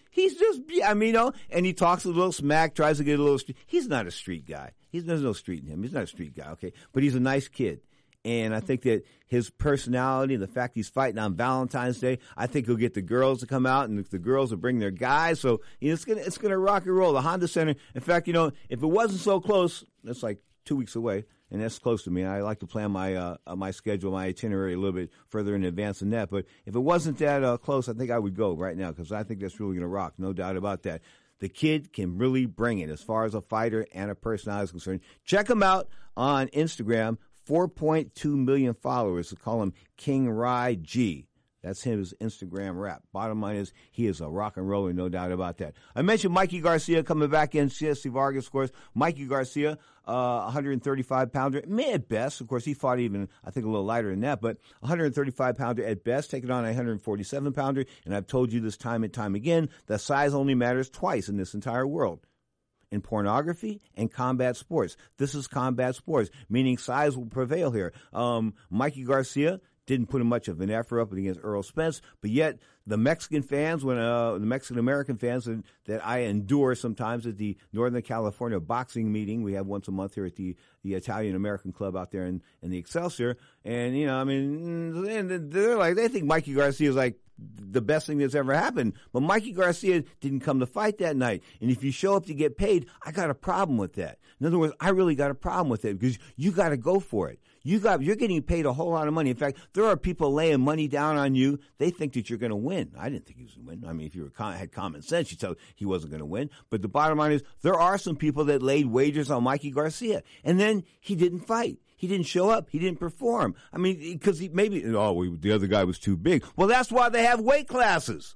He's just, I mean, you know, and he talks a little smack, tries to get a little street. He's not a street guy. He's, there's no street in him. He's not a street guy, okay? But he's a nice kid. And I think that his personality, the fact he's fighting on Valentine's Day, I think he'll get the girls to come out, and the girls will bring their guys. So, you know, it's gonna, it's gonna rock and roll. The Honda Center, in fact, you know, if it wasn't so close, that's like two weeks away. And that's close to me. I like to plan my uh, my schedule, my itinerary a little bit further in advance than that. But if it wasn't that uh, close, I think I would go right now because I think that's really going to rock. No doubt about that. The kid can really bring it as far as a fighter and a personality is concerned. Check him out on Instagram. four point two million followers. They call him King Rai G. That's his Instagram rap. Bottom line is, he is a rock and roller, no doubt about that. I mentioned Mikey Garcia coming back in. Jesse Vargas, of course. Mikey Garcia, uh, one thirty-five pounder. May at best. Of course, he fought even, I think, a little lighter than that. But one thirty-five pounder at best, taking on a one forty-seven pounder. And I've told you this time and time again, that size only matters twice in this entire world. In pornography and combat sports. This is combat sports, meaning size will prevail here. Um, Mikey Garcia didn't put much of an effort up against Earl Spence, but yet the Mexican fans, when uh, the Mexican-American fans that, that I endure sometimes at the Northern California boxing meeting we have once a month here at the, the Italian-American club out there in, in the Excelsior, and, you know, I mean, and they're like, they think Mikey Garcia is like the best thing that's ever happened. But Mikey Garcia didn't come to fight that night. And if you show up to get paid, I got a problem with that. In other words, I really got a problem with it because you got to go for it. You got, you're getting paid a whole lot of money. In fact, there are people laying money down on you. They think that you're going to win. I didn't think he was going to win. I mean, if you were, had common sense, you'd tell he wasn't going to win. But the bottom line is there are some people that laid wagers on Mikey Garcia. And then he didn't fight. He didn't show up. He didn't perform. I mean, because he maybe, oh, we, the other guy was too big. Well, that's why they have weight classes.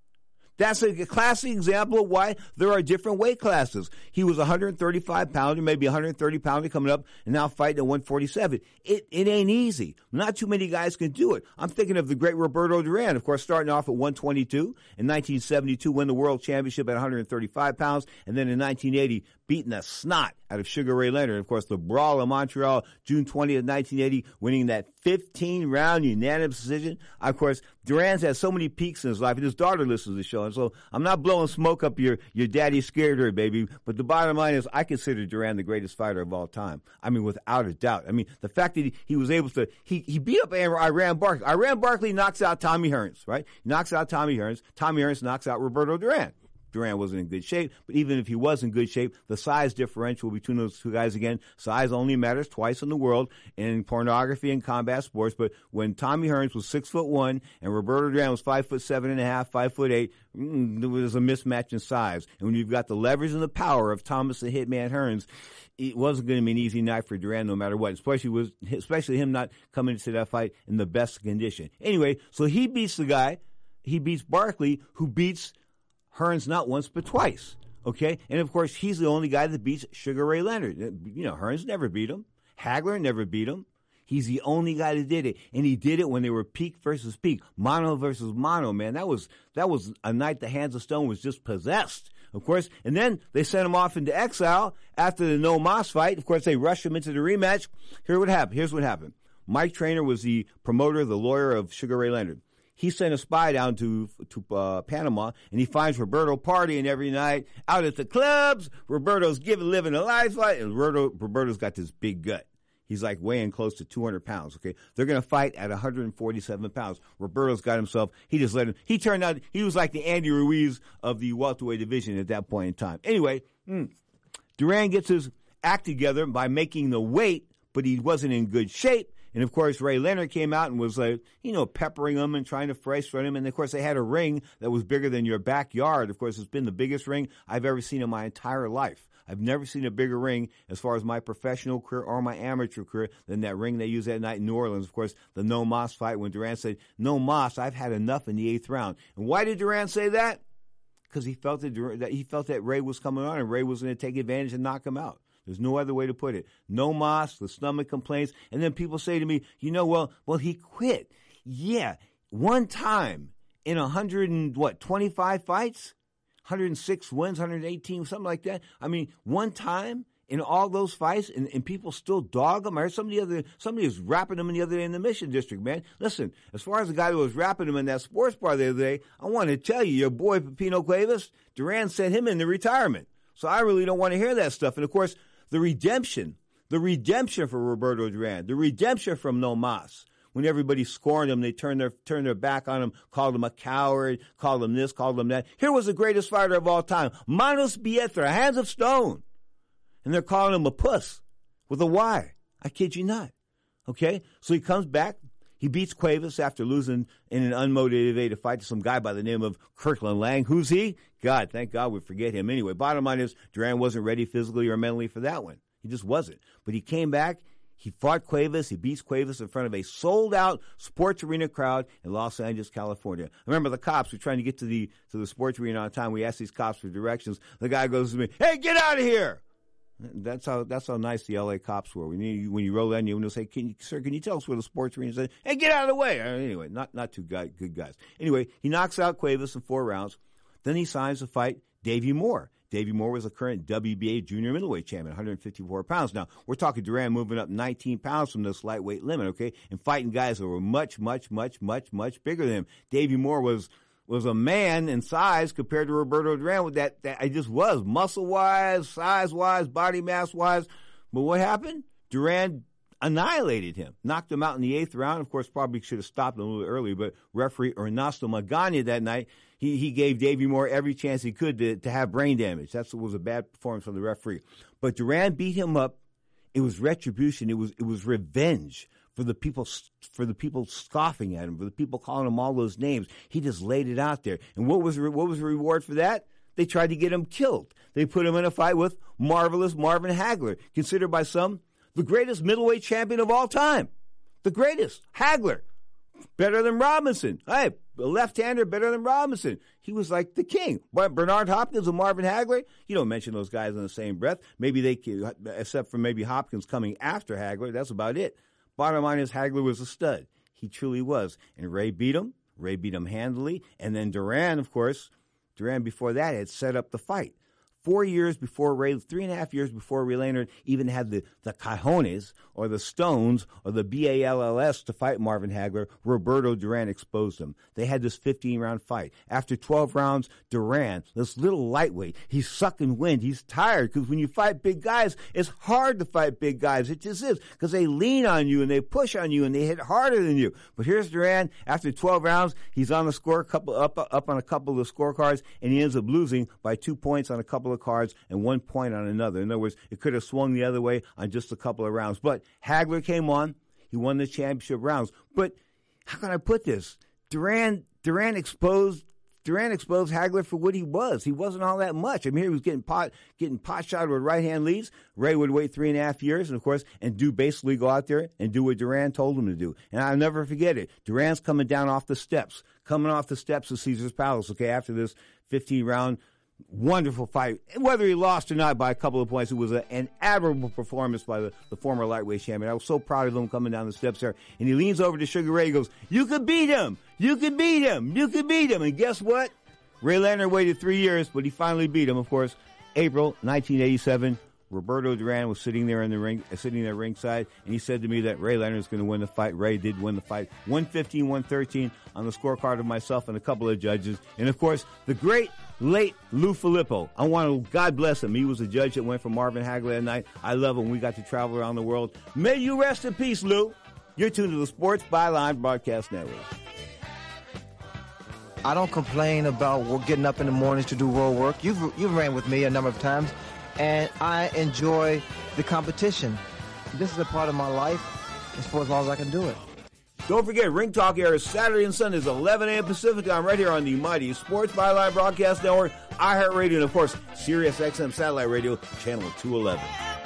That's a classic example of why there are different weight classes. He was one thirty-five pounder, maybe one thirty pounder coming up, and now fighting at one forty-seven. It it ain't easy. Not too many guys can do it. I'm thinking of the great Roberto Duran, of course, starting off at one twenty-two. In nineteen seventy-two, win the world championship at one thirty-five pounds, and then in nineteen eighty, beating the snot out of Sugar Ray Leonard. And of course, the brawl in Montreal, June twentieth, nineteen eighty, winning that fifteen-round unanimous decision. Of course, Duran's had so many peaks in his life, and his daughter listens to the show. And so I'm not blowing smoke up your, your daddy scared her, baby. But the bottom line is I consider Duran the greatest fighter of all time. I mean, without a doubt. I mean, the fact that he, he was able to, he, he beat up Iran Barkley. Iran Barkley knocks out Tommy Hearns, right? He knocks out Tommy Hearns. Tommy Hearns knocks out Roberto Duran. Duran wasn't in good shape, but even if he was in good shape, the size differential between those two guys, again, size only matters twice in the world in pornography and combat sports. But when Tommy Hearns was six foot one and Roberto Duran was five foot seven and a half, five foot eight, mm, there was a mismatch in size. And when you've got the leverage and the power of Thomas the Hitman Hearns, it wasn't going to be an easy night for Duran no matter what, especially with, especially him not coming into that fight in the best condition. Anyway, so he beats the guy, he beats Barkley, who beats Hearns not once but twice, okay? And, of course, he's the only guy that beats Sugar Ray Leonard. You know, Hearns never beat him. Hagler never beat him. He's the only guy that did it, and he did it when they were peak versus peak, mono versus mono, man. That was that was a night the Hands of Stone was just possessed, of course. And then they sent him off into exile after the No Mas fight. Of course, they rushed him into the rematch. Here what happened. Here's what happened. Mike Traynor was the promoter, the lawyer of Sugar Ray Leonard. He sent a spy down to to uh, Panama, and he finds Roberto partying every night out at the clubs. Roberto's giving, living a life, and Roberto, Roberto's got this big gut. He's like weighing close to two hundred pounds, okay? They're going to fight at one forty-seven pounds. Roberto's got himself, he just let him, he turned out, he was like the Andy Ruiz of the welterweight division at that point in time. Anyway, mm, Duran gets his act together by making the weight, but he wasn't in good shape. And, of course, Ray Leonard came out and was, like, you know, peppering him and trying to frustrate him. And, of course, they had a ring that was bigger than your backyard. Of course, it's been the biggest ring I've ever seen in my entire life. I've never seen a bigger ring as far as my professional career or my amateur career than that ring they used that night in New Orleans. Of course, the No Mas fight when Duran said, "No Mas, I've had enough in the eighth round." And why did Duran say that? Because he felt that, that he felt that Ray was coming on and Ray was going to take advantage and knock him out. There's no other way to put it. No Mas, the stomach complaints, and then people say to me, you know, well, well, he quit. Yeah, one time in a hundred and what, twenty-five fights, one hundred six wins, one hundred eighteen, something like that. I mean, one time in all those fights, and, and people still dog him. I heard somebody other somebody was rapping him the other day in the Mission District, man. Listen, as far as the guy who was rapping him in that sports bar the other day, I want to tell you, your boy Pepino Cuevas, Duran sent him into retirement. So I really don't want to hear that stuff. And, of course, the redemption, the redemption for Roberto Duran, the redemption from No Mas. When everybody scorned him, they turned their turned their back on him, called him a coward, called him this, called him that. Here was the greatest fighter of all time, Manos Pietra, hands of stone. And they're calling him a puss with a Y. I kid you not. Okay? So he comes back. He beats Cuevas after losing in an unmotivated fight to some guy by the name of Kirkland Lang. Who's he? God, thank God we forget him. Anyway, bottom line is Duran wasn't ready physically or mentally for that one. He just wasn't. But he came back. He fought Cuevas. He beats Cuevas in front of a sold-out sports arena crowd in Los Angeles, California. Remember, the cops were trying to get to the to the sports arena on time. We asked these cops for directions. The guy goes to me, "Hey, get out of here!" That's how that's how nice the L A cops were. When you when you roll in, you will say, "Can you, sir, can you tell us where the sports arena is?" Hey, get out of the way! Anyway, not not two guy, good guys. Anyway, he knocks out Cuevas in four rounds. Then he signs to fight Davey Moore. Davey Moore was a current W B A junior middleweight champion, one hundred fifty-four pounds. Now, we're talking Duran moving up nineteen pounds from this lightweight limit, okay, and fighting guys that were much, much, much, much, much bigger than him. Davey Moore was was a man in size compared to Roberto Duran. With that, that I just was muscle-wise, size-wise, body mass-wise. But what happened? Duran annihilated him, knocked him out in the eighth round. Of course, probably should have stopped him a little early, but referee Ernesto Magana that night, he, he gave Davey Moore every chance he could to, to have brain damage. That's what was a bad performance from the referee. But Duran beat him up. It was retribution. It was it was revenge for the people for the people scoffing at him, for the people calling him all those names. He just laid it out there. And what was what was the reward for that? They tried to get him killed. They put him in a fight with marvelous Marvin Hagler, considered by some the greatest middleweight champion of all time. The greatest. Hagler. Better than Robinson. Hey, a left-hander better than Robinson. He was like the king. But Bernard Hopkins and Marvin Hagler, you don't mention those guys in the same breath. Maybe they can, except for maybe Hopkins coming after Hagler. That's about it. Bottom line is Hagler was a stud. He truly was. And Ray beat him. Ray beat him handily. And then Duran, of course, Duran before that had set up the fight. Four years before Ray, three and a half years before Ray Leonard even had the, the cojones or the stones or the B A L L S to fight Marvin Hagler, Roberto Duran exposed him. They had this fifteen-round fight. After twelve rounds, Duran, this little lightweight, he's sucking wind. He's tired because when you fight big guys, it's hard to fight big guys. It just is because they lean on you and they push on you and they hit harder than you. But here's Duran. After twelve rounds, he's on the score, couple up up on a couple of scorecards, and he ends up losing by two points on a couple of cards and one point on another. In other words, it could have swung the other way on just a couple of rounds. But Hagler came on. He won the championship rounds. But how can I put this? Duran Duran exposed Duran exposed Hagler for what he was. He wasn't all that much. I mean, he was getting pot getting pot shot with right hand leads. Ray would wait three and a half years, and of course, and do basically go out there and do what Duran told him to do. And I'll never forget it. Duran's coming down off the steps, coming off the steps of Caesar's Palace. Okay, after this fifteen round. Wonderful fight. Whether he lost or not by a couple of points, it was a, an admirable performance by the, the former lightweight champion. I was so proud of him coming down the steps there. And he leans over to Sugar Ray and goes, "You could beat him. You could beat him. You could beat him." And guess what? Ray Leonard waited three years, but he finally beat him, of course. April nineteen eighty-seven, Roberto Duran was sitting there in the ring, uh, sitting there ringside, and he said to me that Ray Leonard is going to win the fight. Ray did win the fight, one fifteen, one thirteen on the scorecard of myself and a couple of judges. And of course, the great late Lou Filippo. I want to, God bless him. He was the judge that went for Marvin Hagler that night. I love him. We got to travel around the world. May you rest in peace, Lou. You're tuned to the Sports Byline Broadcast Network. I don't complain about getting up in the mornings to do road work. You've you've ran with me a number of times, and I enjoy the competition. This is a part of my life, and for as long as I can do it. Don't forget, Ring Talk airs Saturday and Sundays, eleven a.m. Pacific time, right here on the mighty Sports Byline Broadcast Network, iHeartRadio, and of course, Sirius X M Satellite Radio, channel two eleven.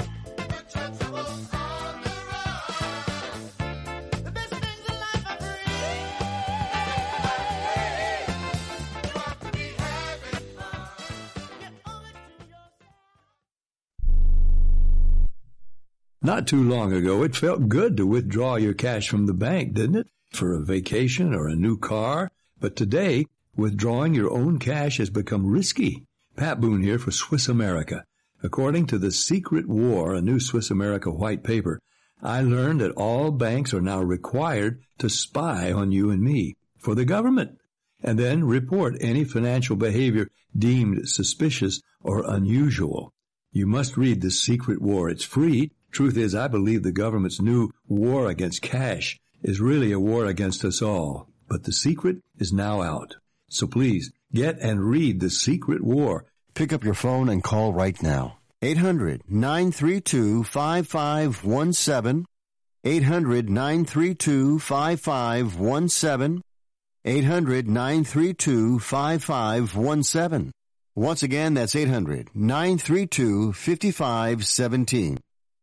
Not too long ago, it felt good to withdraw your cash from the bank, didn't it? For a vacation or a new car. But today, withdrawing your own cash has become risky. Pat Boone here for Swiss America. According to The Secret War, a new Swiss America white paper, I learned that all banks are now required to spy on you and me for the government, and then report any financial behavior deemed suspicious or unusual. You must read The Secret War. It's free. Truth is, I believe the government's new war against cash is really a war against us all. But The Secret is now out. So please, get and read The Secret War. Pick up your phone and call right now. eight hundred, nine three two, five five one seven. eight hundred, nine three two, five five one seven. eight hundred, nine three two, five five one seven. Once again, that's eight hundred, nine three two, five five one seven.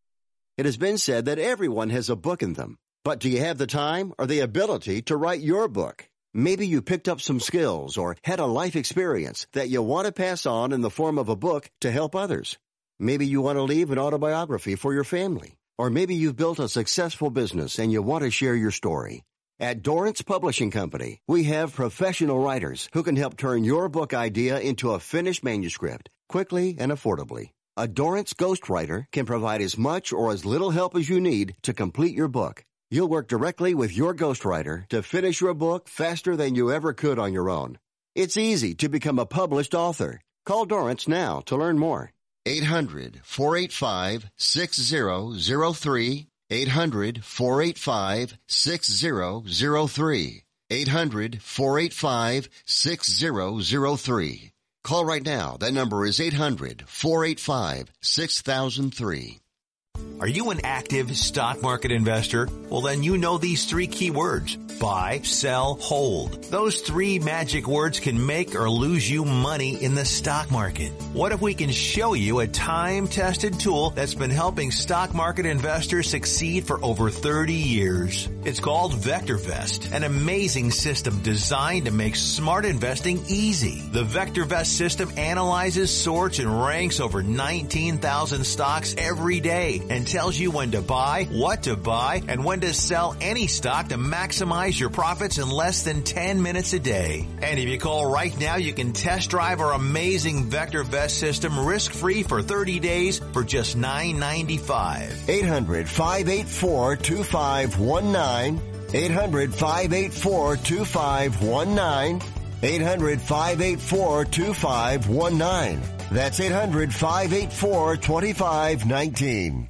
It has been said that everyone has a book in them. But do you have the time or the ability to write your book? Maybe you picked up some skills or had a life experience that you want to pass on in the form of a book to help others. Maybe you want to leave an autobiography for your family. Or maybe you've built a successful business and you want to share your story. At Dorrance Publishing Company, we have professional writers who can help turn your book idea into a finished manuscript quickly and affordably. A Dorrance ghostwriter can provide as much or as little help as you need to complete your book. You'll work directly with your ghostwriter to finish your book faster than you ever could on your own. It's easy to become a published author. Call Dorrance now to learn more. eight hundred, four eight five, six zero zero three. eight hundred, four eight five, six zero zero three. eight hundred, four eight five, six zero zero three. Call right now. That number is eight hundred, four eight five, six thousand three. Are you an active stock market investor? Well, then you know these three key words. Buy, sell, hold. Those three magic words can make or lose you money in the stock market. What if we can show you a time-tested tool that's been helping stock market investors succeed for over thirty years? It's called VectorVest, an amazing system designed to make smart investing easy. The VectorVest system analyzes, sorts, and ranks over nineteen thousand stocks every day and tells you when to buy, what to buy, and when to sell any stock to maximize your profits in less than ten minutes a day. And if you call right now, you can test drive our amazing VectorVest system risk-free for thirty days for just nine ninety-five. eight hundred, five eight four, two five one nine. eight hundred, five eight four, two five one nine. eight hundred, five eight four, two five one nine. That's eight hundred, five eight four, two five one nine.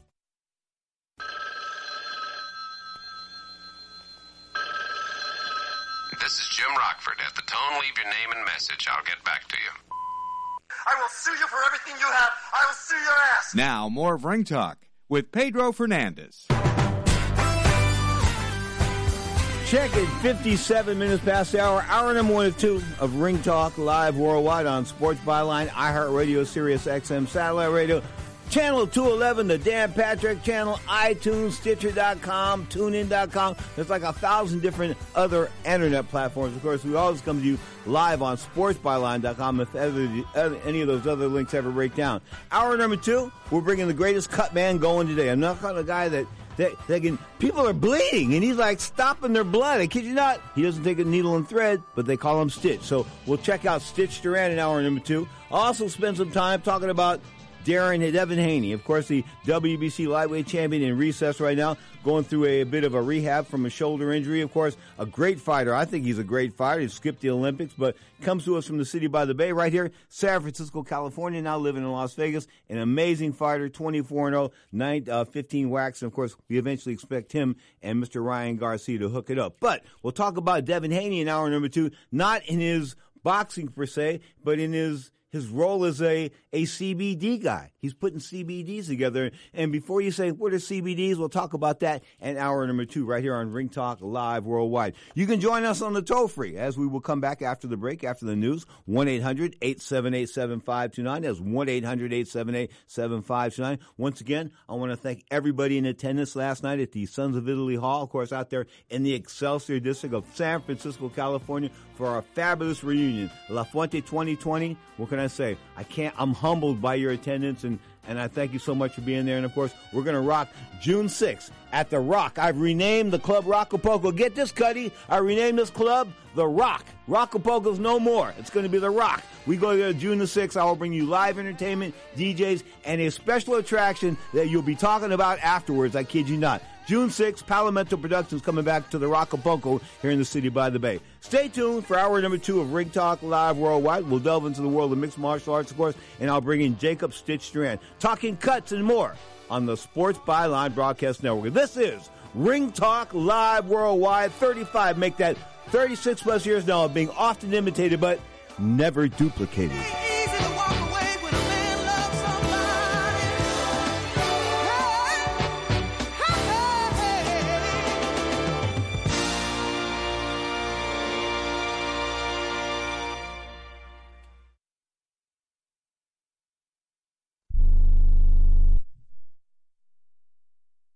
This is Jim Rockford. At the tone, leave your name and message. I'll get back to you. I will sue you for everything you have. I will sue your ass. Now, more of Ring Talk with Pedro Fernandez. Check it, fifty-seven minutes past the hour. Hour number one and two of Ring Talk live worldwide on Sports Byline, iHeartRadio, Sirius X M, Satellite Radio, Channel two eleven, the Dan Patrick Channel, iTunes, Stitcher dot com, TuneIn dot com. There's like a thousand different other internet platforms. Of course, we always come to you live on Sports Byline dot com if ever, any of those other links ever break down. Hour number two, we're bringing the greatest cut man going today. I'm not calling a guy that They, they can, people are bleeding, and he's like stopping their blood. I kid you not. He doesn't take a needle and thread, but they call him Stitch. So we'll check out Stitch Duran in hour number two. I'll also spend some time talking about Darren Devin Haney, of course, the W B C lightweight champion in recess right now, going through a, a bit of a rehab from a shoulder injury. Of course, a great fighter. I think he's a great fighter. He skipped the Olympics, but comes to us from the city by the bay right here, San Francisco, California, now living in Las Vegas. An amazing fighter, twenty-four and oh, nine, uh, fifteen whacks. And, of course, we eventually expect him and Mister Ryan Garcia to hook it up. But we'll talk about Devin Haney in hour number two, not in his boxing per se, but in his his role as a, a C B D guy. He's putting C B Ds together. And before you say, what are C B Ds? We'll talk about that in hour number two right here on Ring Talk Live Worldwide. You can join us on the toll-free as we will come back after the break, after the news. one eight hundred, eight seven eight, seven five two nine. That's one eight hundred, eight seven eight, seven five two nine. Once again, I want to thank everybody in attendance last night at the Sons of Italy Hall, of course, out there in the Excelsior district of San Francisco, California, for our fabulous reunion. La Fuente twenty twenty. What can I say? I can't, I'm humbled by your attendance, and, and I thank you so much for being there. And, of course, we're going to rock June sixth at The Rock. I've renamed the club Rock-A-Poco. Get this, Cuddy. I renamed this club The Rock. Rockapulco's no more. It's going to be The Rock. We go there June the sixth. I will bring you live entertainment, D Js, and a special attraction that you'll be talking about afterwards. I kid you not. June sixth, Palomento Productions coming back to the Rockapulco here in the City by the Bay. Stay tuned for hour number two of Ring Talk Live Worldwide. We'll delve into the world of mixed martial arts, of course, and I'll bring in Jacob Stitch Strand, talking cuts and more on the Sports Byline Broadcast Network. This is Ring Talk Live Worldwide. thirty-five, make that thirty-six plus years now of being often imitated but never duplicated.